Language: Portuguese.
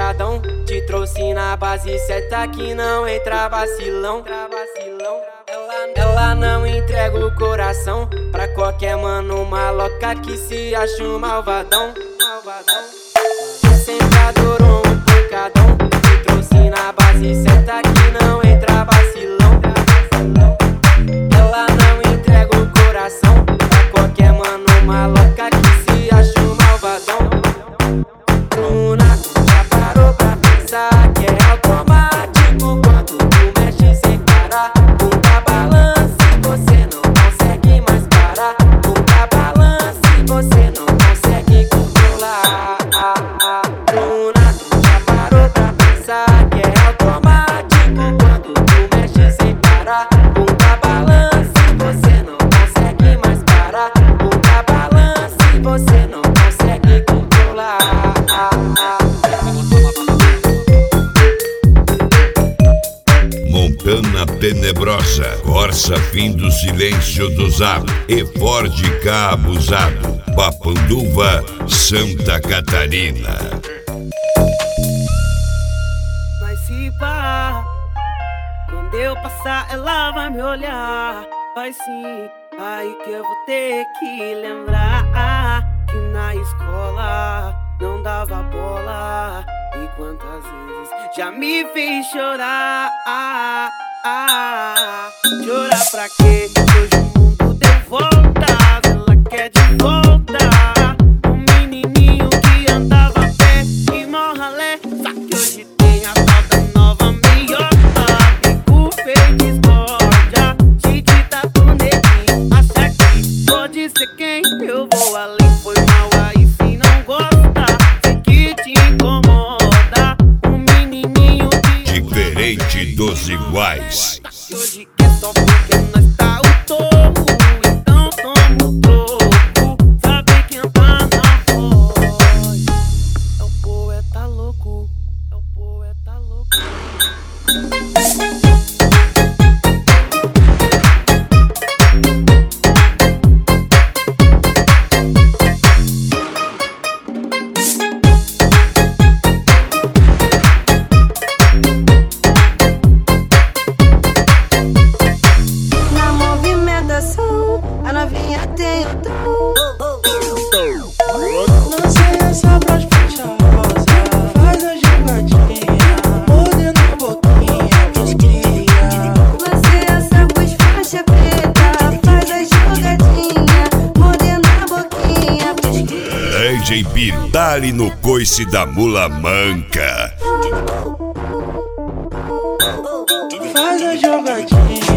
pancadão. Te trouxe na base certa que não entra vacilão. Ela não entrega o coração pra qualquer mano maloca que se acha um malvadão. Sempre adorou um pancadão. Te trouxe na base certa que não entra vacilão. Ela não entrega o coração pra qualquer mano maloca que se acha um malvadão. Bruna, já parou pra pensar que é automático quando tu mexe sem parar? Bunda balança e você não consegue mais parar. Bunda balança e você não consegue controlar. Bruna, já parou pra pensar que é automático quando tu mexe sem parar? Bunda balança e você não consegue mais parar. Bunda balança e você não consegue controlar. Montana Tenebrosa, Corsa fim do silêncio do Zap e Ford K abusado, Papanduva, Santa Catarina. Mas se pá, quando eu passar ela vai me olhar. Vai sim, aí que eu vou ter que lembrar que na escola não dava bola. E quantas vezes já me fez chorar. Chorar pra quê? Hoje o mundo deu voltas, ela quer de volta o menininho que andava a pé e mó ralé. Só que hoje tem a tal da nova meiota, bico feio discordia, cheio de tatu neguinho. Acha que pode ser quem? Eu vou além, foi mal aí se não gosta. Sei que te incomoda o menininho que Diferente dos iguais. hoje é só porque nós tá o topo. Então toma o troco, sabe quem tá na voz. É o poeta louco, é o poeta louco. Na movimentação, a novinha tem o dom. Não sei essa voz rosa, faz a jogadinha, mordendo a boquinha, pesquinha. Você essa voz faixa preta, faz a jogadinha, mordendo a boquinha, pesquisa. DJ Piro, dá-lhe no coice da mula manca. Faz a jogadinha.